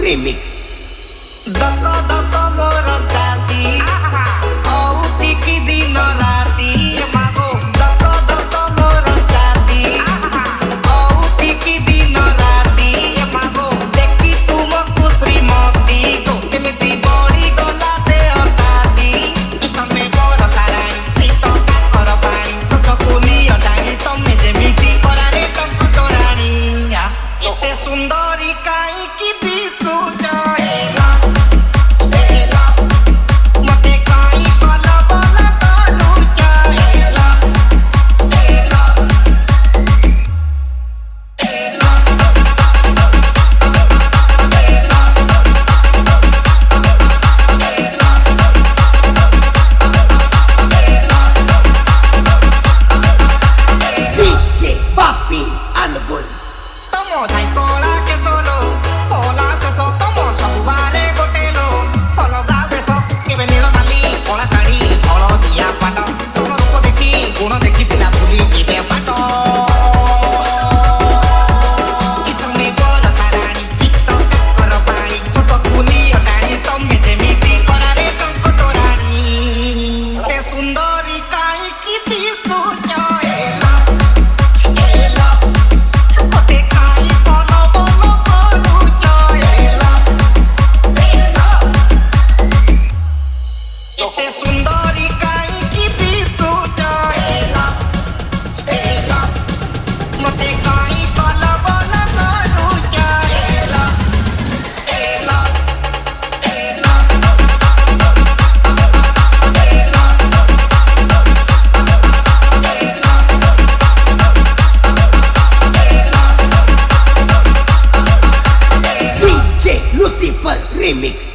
remix. Doko doko moro jati, auci ki dino rati. Doko doko moro jati, auci ki dino rati. Dekhi tumaku Srimati, kemiti bori gola de otati. Tome boro sarai, sito kakoro pani, sosoku ni odai, tome jemiti orare toko torani. Ete sundari kai ki bisu jahela. Tomo dai cola che solo cola se so tomo sabare gotelo polo gabe so che venido da lì cola sari polo dia pato tomo rupo dekhi guno dekhi pila puli ibe pato itone bola sarani sitto kakoro pani sosto kuni otani tome jemiti orare tonko torani te sundari kai ki bisu jahela. Sundari kai ki bisu jahela, mate kai kala bala karu jahela, DJ Lucifer remix.